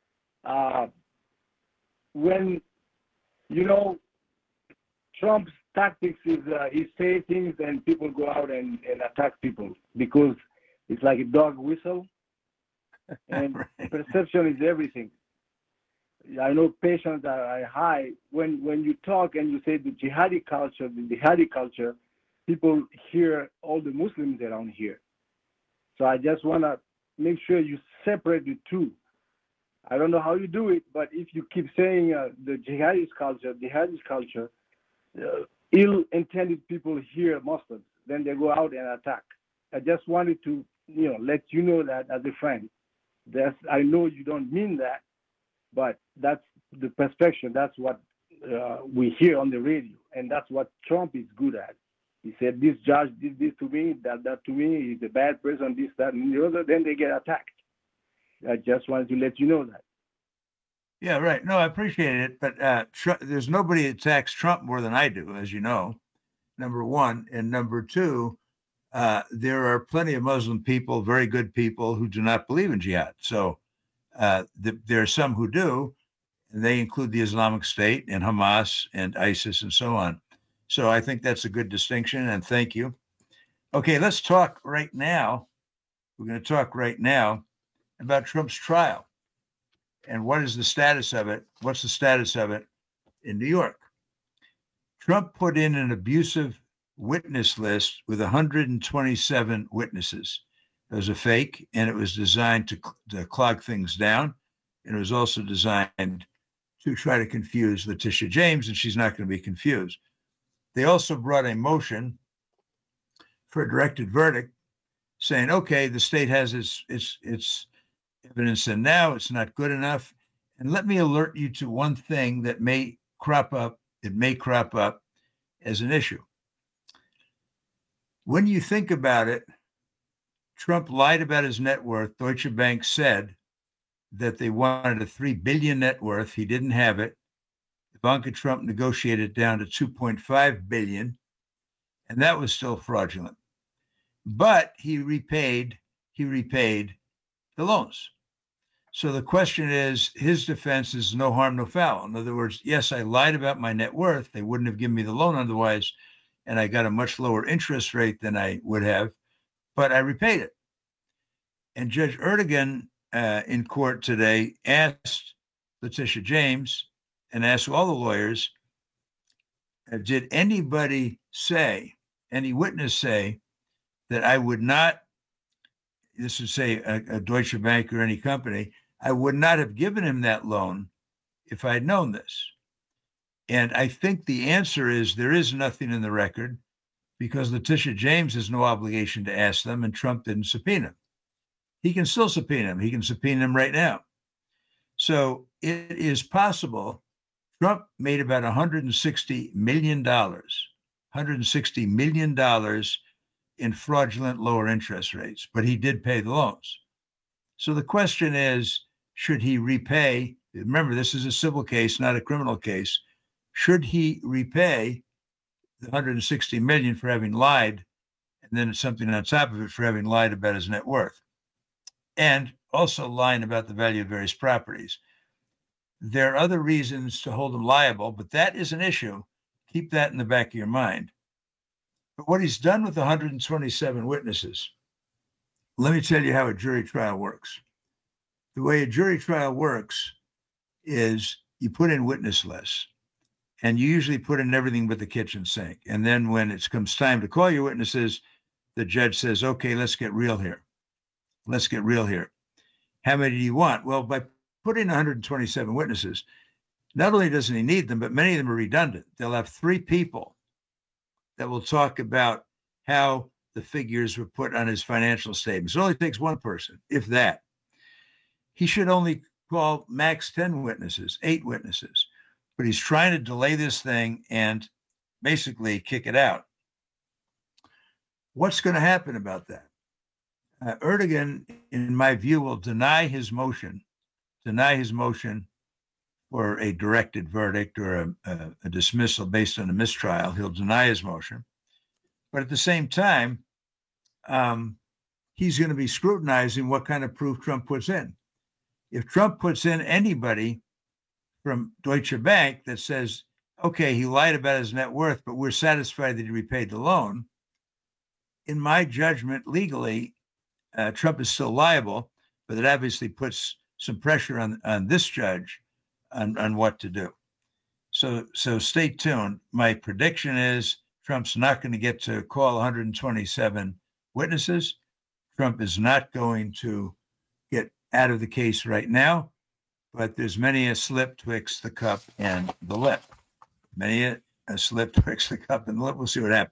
Uh, when, you know, Trump's tactics is uh, he say things and people go out and, and attack people because it's like a dog whistle, and right. Perception is everything. I know patients are high. When when you talk and you say the jihadi culture, the jihadi culture, people hear all the Muslims around here. So I just want to make sure you separate the two. I don't know how you do it, but if you keep saying uh, the jihadist culture, jihadist culture, uh, ill-intended people hear Muslims, then they go out and attack. I just wanted to, you know, let you know that as a friend. That's, I know you don't mean that, but that's the perception. That's what uh, we hear on the radio, and that's what Trump is good at. He said, this judge did this to me, that, that to me, he's a bad person, this, that, and the other, then they get attacked. I just wanted to let you know that. Yeah, right. No, I appreciate it, but uh, tr- there's nobody that attacks Trump more than I do, as you know, number one. And number two, uh, there are plenty of Muslim people, very good people, who do not believe in jihad. So uh, th- there are some who do, and they include the Islamic State and Hamas and ISIS and so on. So I think that's a good distinction, and thank you. Okay, let's talk right now. We're going to talk right now about Trump's trial and what is the status of it? What's the status of it in New York? Trump put in an abusive witness list with one hundred twenty-seven witnesses. It was a fake, and it was designed to, to clog things down. And it was also designed to try to confuse Letitia James, and she's not going to be confused. They also brought a motion for a directed verdict saying, okay, the state has its, its, its evidence in now, it's not good enough. And let me alert you to one thing that may crop up, it may crop up as an issue. When you think about it, Trump lied about his net worth. Deutsche Bank said that they wanted a three billion dollars net worth. He didn't have it. Ivanka Trump negotiated it down to two point five billion dollars, and that was still fraudulent. But he repaid, he repaid the loans. So the question is, his defense is no harm, no foul. In other words, yes, I lied about my net worth. They wouldn't have given me the loan otherwise, and I got a much lower interest rate than I would have, but I repaid it. And Judge Erdogan uh, in court today asked Letitia James and asked all the lawyers, uh, did anybody say, any witness say, that I would not, this would say a, a Deutsche Bank or any company, I would not have given him that loan if I had known this. And I think the answer is there is nothing in the record because Letitia James has no obligation to ask them, and Trump didn't subpoena him. He can still subpoena him. He can subpoena him right now. So it is possible Trump made about one hundred sixty million dollars, one hundred sixty million dollars in fraudulent lower interest rates, but he did pay the loans. So the question is, should he repay? Remember, this is a civil case, not a criminal case. Should he repay the one hundred sixty million dollars for having lied, and then something on top of it for having lied about his net worth, and also lying about the value of various properties? There are other reasons to hold him liable, but that is an issue. Keep that in the back of your mind. But what he's done with one hundred twenty-seven witnesses, let me tell you how a jury trial works. The way a jury trial works is you put in witness lists, and you usually put in everything but the kitchen sink. And then when it comes time to call your witnesses, the judge says, okay, let's get real here. Let's get real here. How many do you want? Well, by putting one hundred twenty-seven witnesses, not only doesn't he need them, but many of them are redundant. They'll have three people that will talk about how the figures were put on his financial statements. It only takes one person, if that. He should only call max ten witnesses, eight witnesses, but he's trying to delay this thing and basically kick it out. What's going to happen about that? Uh, Erdogan, in my view, will deny his motion, deny his motion for a directed verdict or a, a, a dismissal based on a mistrial. He'll deny his motion. But at the same time, um, he's going to be scrutinizing what kind of proof Trump puts in. If Trump puts in anybody from Deutsche Bank that says, okay, he lied about his net worth, but we're satisfied that he repaid the loan. In my judgment, legally, uh, Trump is still liable, but it obviously puts some pressure on, on this judge on, on what to do. So, so stay tuned. My prediction is Trump's not going to get to call one hundred twenty-seven witnesses. Trump is not going to get out of the case right now, but there's many a slip twixt the cup and the lip. Many a, a slip twixt the cup and the lip. We'll see what happens.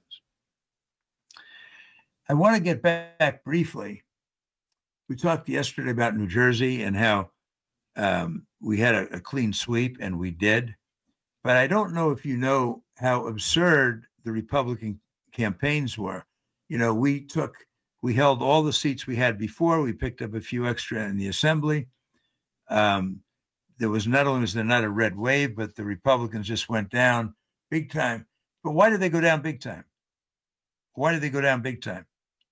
I want to get back briefly. We talked yesterday about New Jersey and how um, we had a, a clean sweep, and we did. But I don't know if you know how absurd the Republican campaigns were. You know, we took, we held all the seats we had before. We picked up a few extra in the assembly. Um, there was not only was there not a red wave, but the Republicans just went down big time. But why did they go down big time? Why did they go down big time?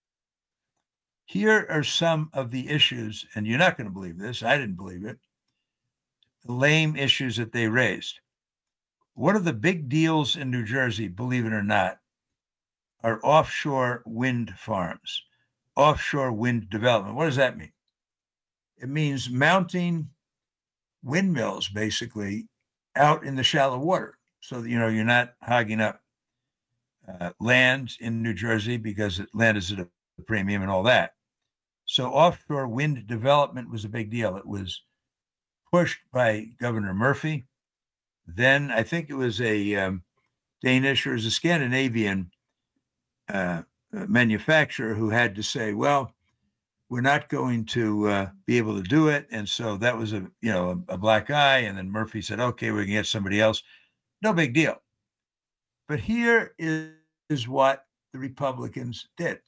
Here are some of the issues, and you're not going to believe this. I didn't believe it. The lame issues that they raised. One of the big deals in New Jersey, believe it or not, are offshore wind farms, offshore wind development. What does that mean? It means mounting windmills, basically, out in the shallow water. So, you know, you're not hogging up uh, land in New Jersey because land is at a premium and all that. So offshore wind development was a big deal. It was pushed by Governor Murphy. Then I think it was a um, Danish or it was a Scandinavian uh, manufacturer who had to say, well, we're not going to uh, be able to do it. And so that was a, you know, a, a black eye. And then Murphy said, okay, we can get somebody else. No big deal. But here is, is what the Republicans did.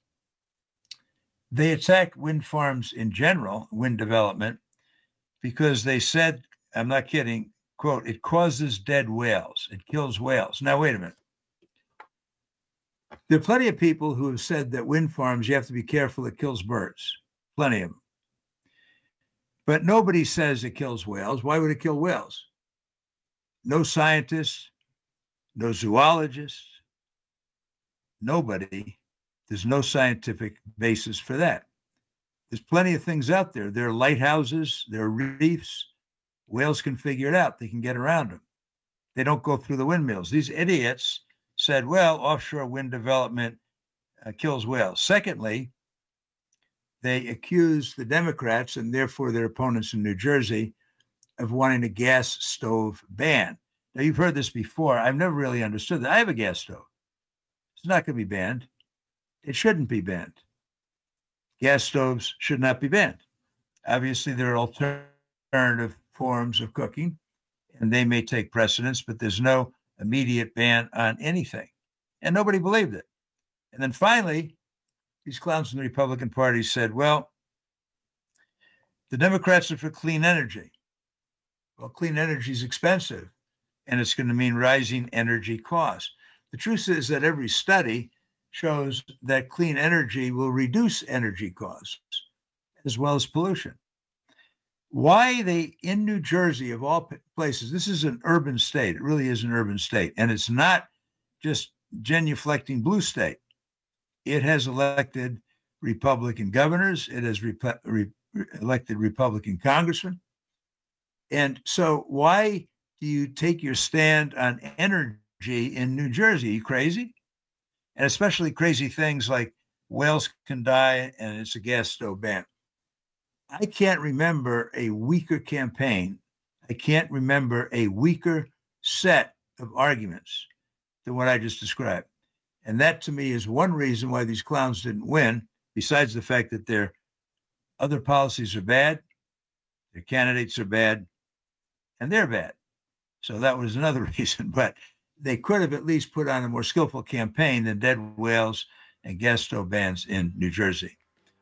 They attacked wind farms in general, wind development, because they said, I'm not kidding, quote, it causes dead whales. It kills whales. Now, wait a minute. There are plenty of people who have said that wind farms, you have to be careful, it kills birds. Plenty of them. But nobody says it kills whales. Why would it kill whales? No scientists, no zoologists, nobody. There's no scientific basis for that. There's plenty of things out there. There are lighthouses, there are reefs. Whales can figure it out. They can get around them. They don't go through the windmills. These idiots said, well, offshore wind development uh, kills whales. Secondly, they accused the Democrats and therefore their opponents in New Jersey of wanting a gas stove ban. Now, you've heard this before. I've never really understood that. I have a gas stove. It's not going to be banned. It shouldn't be banned. Gas stoves should not be banned. Obviously, there are alternative forms of cooking, and they may take precedence, but there's no immediate ban on anything. And nobody believed it. And then finally, these clowns in the Republican Party said, well, the Democrats are for clean energy. Well, clean energy is expensive, and it's going to mean rising energy costs. The truth is that every study shows that clean energy will reduce energy costs as well as pollution. Why they, in New Jersey, of all places, this is an urban state. It really is an urban state. And it's not just genuflecting blue state. It has elected Republican governors. It has rep- re- elected Republican congressmen. And so why do you take your stand on energy in New Jersey? Are you crazy? And especially crazy things like whales can die and it's a gas stove ban. I can't remember a weaker campaign. I can't remember a weaker set of arguments than what I just described. And that to me is one reason why these clowns didn't win, besides the fact that their other policies are bad, their candidates are bad, and they're bad. So that was another reason. But they could have at least put on a more skillful campaign than dead whales and gas stove bans in New Jersey.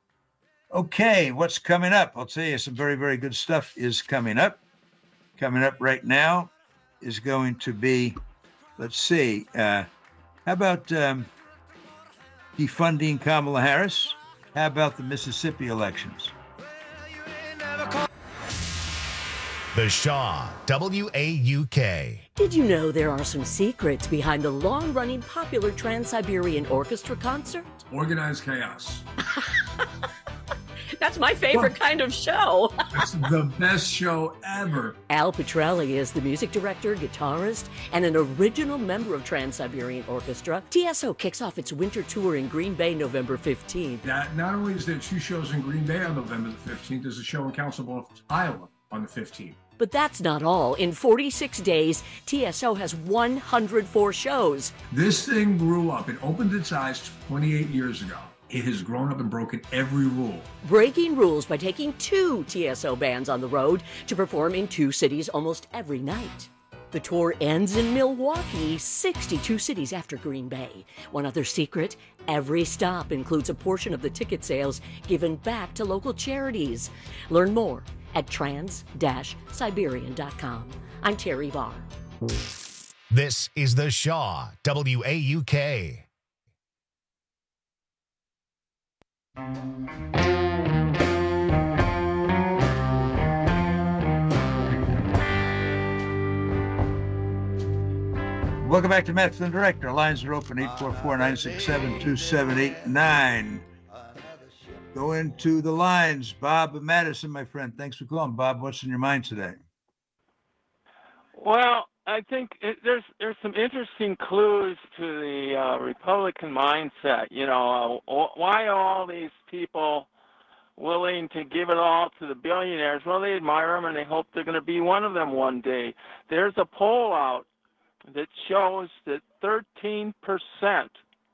Okay, what's coming up? I'll tell you, some very, very good stuff is coming up. Coming up right now is going to be, let's see, uh, how about um, defunding Kamala Harris? How about the Mississippi elections? The Shaw, W A U K. Did you know there are some secrets behind the long-running popular Trans-Siberian Orchestra concert? Organized chaos. That's my favorite well, kind of show. It's the best show ever. Al Petrelli is the music director, guitarist, and an original member of Trans-Siberian Orchestra. T S O kicks off its winter tour in Green Bay November fifteenth. Not, not only is there two shows in Green Bay on November the fifteenth, there's a show in Council Bluffs, Iowa on the fifteenth. But that's not all. In forty-six days, T S O has one hundred four shows. This thing grew up. It opened its eyes twenty-eight years ago. It has grown up and broken every rule. Breaking rules by taking two T S O bands on the road to perform in two cities almost every night. The tour ends in Milwaukee, sixty-two cities after Green Bay. One other secret, every stop includes a portion of the ticket sales given back to local charities. Learn more at trans dash siberian dot com. I'm Terry Barr. This is The Shaw, W A U K. Welcome back to Matt Flynn Direct. Our lines are open, eight four four, nine six seven, two seven eight nine. Go into the lines. Bob Madison, my friend. Thanks for calling. Bob, what's in your mind today? Well, I think it, there's there's some interesting clues to the uh, Republican mindset. You know, uh, why are all these people willing to give it all to the billionaires? Well, they admire them and they hope they're going to be one of them one day. There's a poll out that shows that thirteen percent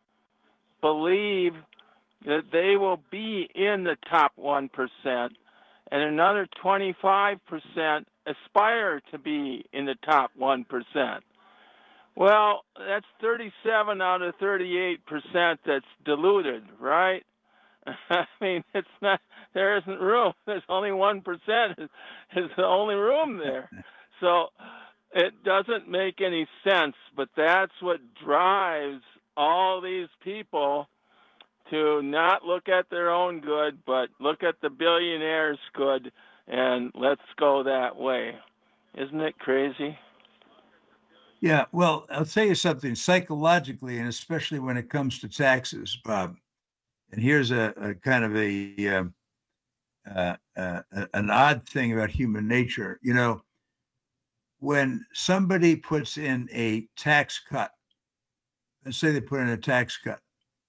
believe that they will be in the top one percent, and another twenty-five percent aspire to be in the top one percent. Well, that's thirty-seven out of thirty-eight percent that's diluted, right? I mean, it's not, there isn't room. There's only one percent is, is the only room there. So it doesn't make any sense, but that's what drives all these people to not look at their own good, but look at the billionaires' good, and let's go that way. Isn't it crazy? Yeah, well, I'll tell you something, psychologically, and especially when it comes to taxes, Bob, and here's a, a kind of a uh, uh, uh, an odd thing about human nature. You know, when somebody puts in a tax cut, let's say they put in a tax cut,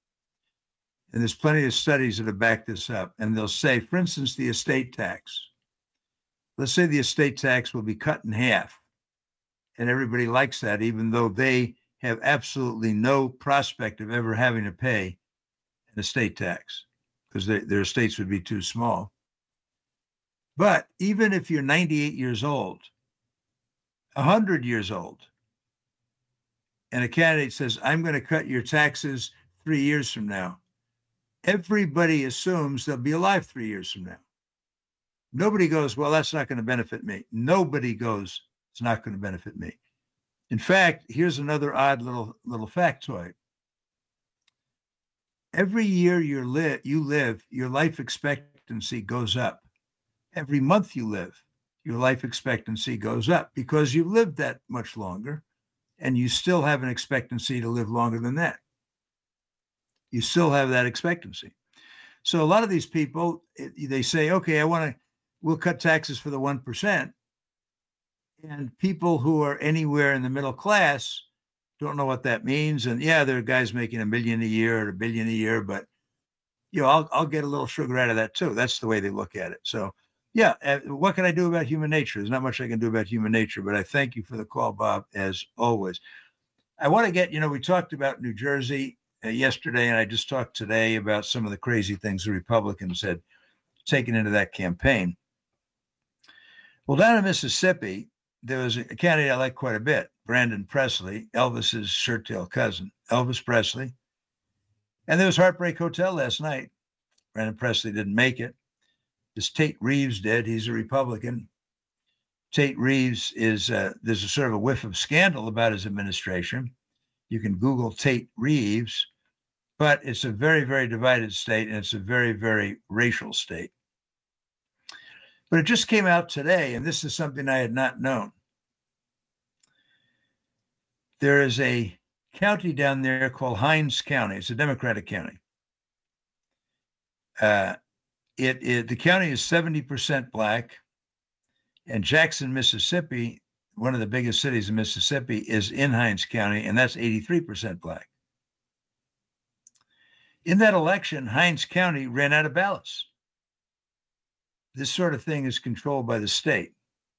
and there's plenty of studies that have backed this up, and they'll say, for instance, the estate tax. Let's say the estate tax will be cut in half, and everybody likes that, even though they have absolutely no prospect of ever having to pay an estate tax because their estates would be too small. But even if you're ninety-eight years old, one hundred years old, and a candidate says, I'm going to cut your taxes three years from now, everybody assumes they'll be alive three years from now. Nobody goes, well, that's not going to benefit me. Nobody goes, it's not going to benefit me. In fact, here's another odd little little factoid. Every year you live, you live, your life expectancy goes up. Every month you live, your life expectancy goes up because you lived that much longer, and you still have an expectancy to live longer than that. You still have that expectancy. So a lot of these people, they say, okay, I want to, we'll cut taxes for the one percent. And people who are anywhere in the middle class don't know what that means. And yeah, there are guys making a million a year or a billion a year, but you know, I'll, I'll get a little sugar out of that too. That's the way they look at it. So yeah, uh, what can I do about human nature? There's not much I can do about human nature, but I thank you for the call, Bob, as always. I want to get, you know, we talked about New Jersey uh, yesterday, and I just talked today about some of the crazy things the Republicans had taken into that campaign. Well, down in Mississippi, there was a candidate I like quite a bit, Brandon Presley, Elvis's shirt-tail cousin, Elvis Presley. And there was Heartbreak Hotel last night. Brandon Presley didn't make it. This Tate Reeves did. He's a Republican. Tate Reeves is, uh, there's a sort of a whiff of scandal about his administration. You can Google Tate Reeves, but it's a very, very divided state, and it's a very, very racial state. But it just came out today, and this is something I had not known. There is a county down there called Hinds County. It's a Democratic county. Uh, it, it the county is seventy percent black, and Jackson, Mississippi, one of the biggest cities in Mississippi, is in Hinds County, and that's eighty-three percent black. In that election, Hinds County ran out of ballots. This sort of thing is controlled by the state.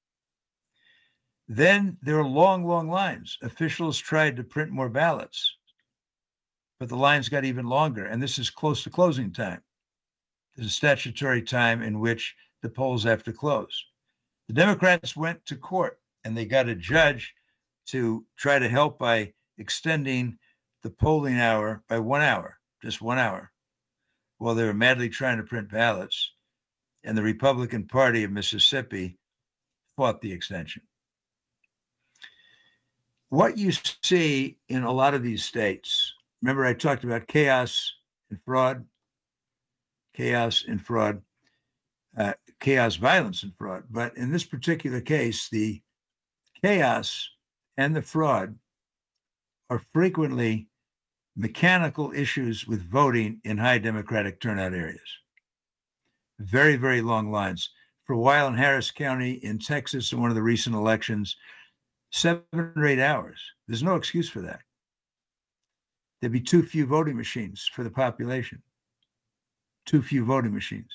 Then there are long, long lines. Officials tried to print more ballots, but the lines got even longer, and this is close to closing time. There's a statutory time in which the polls have to close. The Democrats went to court, and they got a judge to try to help by extending the polling hour by one hour, just one hour, while they were madly trying to print ballots. And the Republican Party of Mississippi fought the extension. What you see in a lot of these states, remember I talked about chaos and fraud, chaos and fraud, uh, chaos, violence, and fraud. But in this particular case, the chaos and the fraud are frequently mechanical issues with voting in high Democratic turnout areas. Very, very long lines. For a while in Harris County in Texas, in one of the recent elections, seven or eight hours. There's no excuse for that. There'd be too few voting machines for the population. Too few voting machines.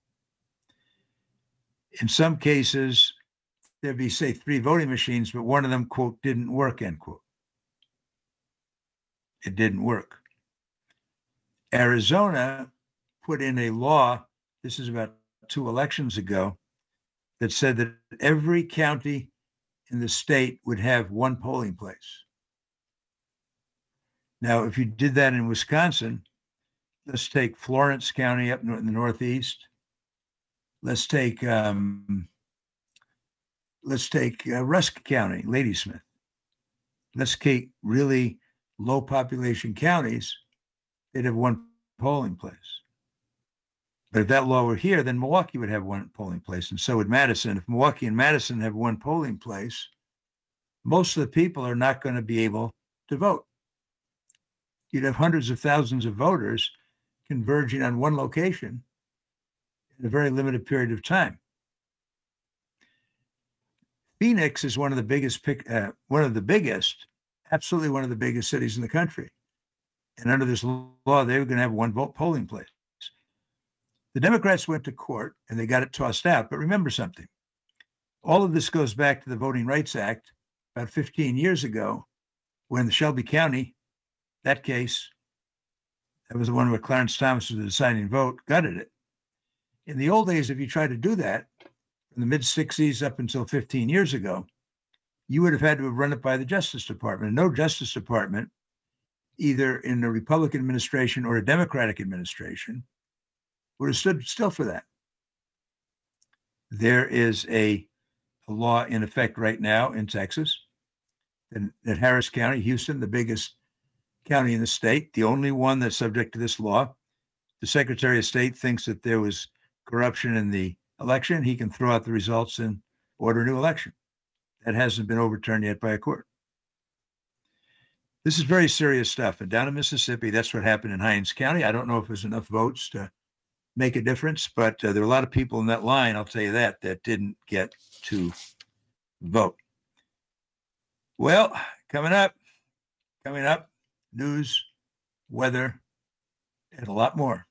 In some cases, there'd be, say, three voting machines, but one of them, quote, didn't work, end quote. It didn't work. Arizona put in a law, this is about two elections ago, that said that every county in the state would have one polling place. Now, if you did that in Wisconsin, let's take Florence County up in the Northeast. Let's take um, let's take uh, Rusk County, Ladysmith. Let's take really low population counties. They'd have one polling place. But if that law were here, then Milwaukee would have one polling place, and so would Madison. If Milwaukee and Madison have one polling place, most of the people are not going to be able to vote. You'd have hundreds of thousands of voters converging on one location in a very limited period of time. Phoenix is one of the biggest, uh, one of the biggest, absolutely one of the biggest cities in the country. And under this law, they were going to have one vote polling place. The Democrats went to court and they got it tossed out. But remember something. All of this goes back to the Voting Rights Act about fifteen years ago, when the Shelby County, that case, that was the one where Clarence Thomas was the deciding vote, gutted it. In the old days, if you tried to do that, from the mid sixties up until fifteen years ago, you would have had to have run it by the Justice Department. No Justice Department, either in a Republican administration or a Democratic administration, would have stood still for that. There is a, a law in effect right now in Texas that, that Harris County, Houston, the biggest county in the state, the only one that's subject to this law. The Secretary of State thinks that there was corruption in the election. He can throw out the results and order a new election. That hasn't been overturned yet by a court. This is very serious stuff. And down in Mississippi, that's what happened in Hinds County. I don't know if there's enough votes to make a difference, but uh, there are a lot of people in that line, I'll tell you that, that didn't get to vote. Well, coming up, coming up, news, weather, and a lot more.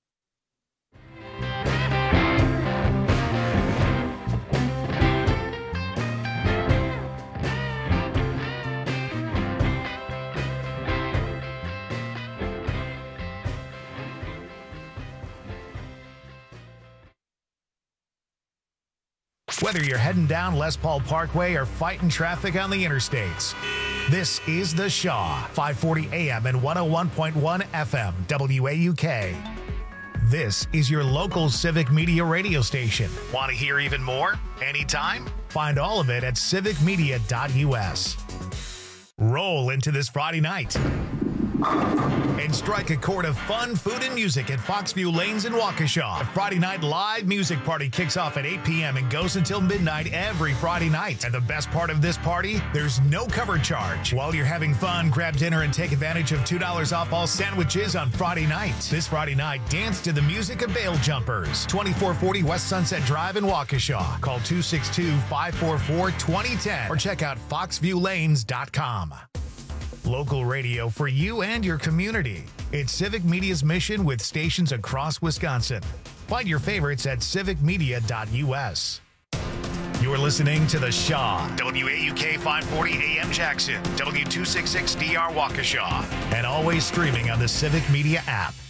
Whether you're heading down Les Paul Parkway or fighting traffic on the interstates, this is The Shaw, five forty A M and one oh one point one F M, W A U K. This is your local civic media radio station. Want to hear even more? Anytime? Find all of it at civic media dot U S. Roll into this Friday night. And strike a chord of fun, food, and music at Foxview Lanes in Waukesha. The Friday night live music party kicks off at eight p.m. and goes until midnight every Friday night. And the best part of this party, there's no cover charge. While you're having fun, grab dinner and take advantage of two dollars off all sandwiches on Friday night. This Friday night, dance to the music of Bail Jumpers. twenty-four forty West Sunset Drive in Waukesha. Call two six two, five four four, two zero one zero or check out foxview lanes dot com. Local radio for you and your community. It's Civic Media's mission with stations across Wisconsin. Find your favorites at civic media dot u s. You're listening to The Shaw, W A U K five forty A M Jackson, W two sixty-six D R Waukesha, and always streaming on the Civic Media app.